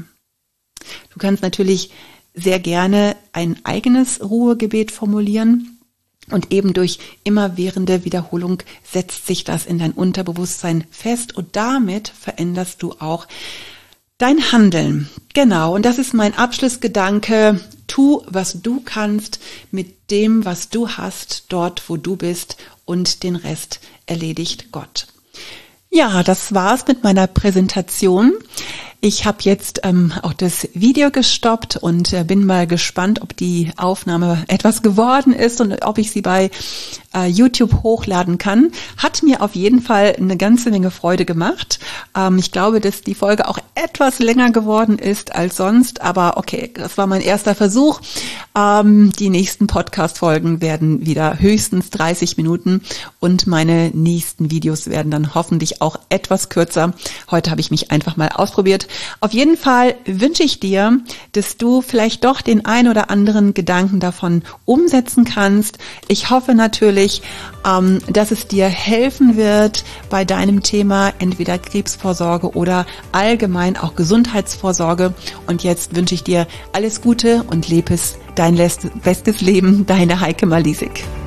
Du kannst natürlich sehr gerne ein eigenes Ruhegebet formulieren, und eben durch immerwährende Wiederholung setzt sich das in dein Unterbewusstsein fest, und damit veränderst du auch dein Handeln. Genau, und das ist mein Abschlussgedanke. Tu, was du kannst mit dem, was du hast, dort, wo du bist, und den Rest erledigt Gott. Ja, das war's mit meiner Präsentation. Ich habe jetzt ähm, auch das Video gestoppt und äh, bin mal gespannt, ob die Aufnahme etwas geworden ist und ob ich sie bei äh, YouTube hochladen kann. Hat mir auf jeden Fall eine ganze Menge Freude gemacht. Ähm, ich glaube, dass die Folge auch etwas länger geworden ist als sonst, aber okay, das war mein erster Versuch. Ähm, die nächsten Podcast-Folgen werden wieder höchstens dreißig Minuten und meine nächsten Videos werden dann hoffentlich auch etwas kürzer. Heute habe ich mich einfach mal ausprobiert. Auf jeden Fall wünsche ich dir, dass du vielleicht doch den ein oder anderen Gedanken davon umsetzen kannst. Ich hoffe natürlich, ähm, dass es dir helfen wird bei deinem Thema, entweder Krebsvorsorge oder allgemein auch Gesundheitsvorsorge. Und jetzt wünsche ich dir alles Gute und lebe es dein bestes Leben, deine Heike Malisik.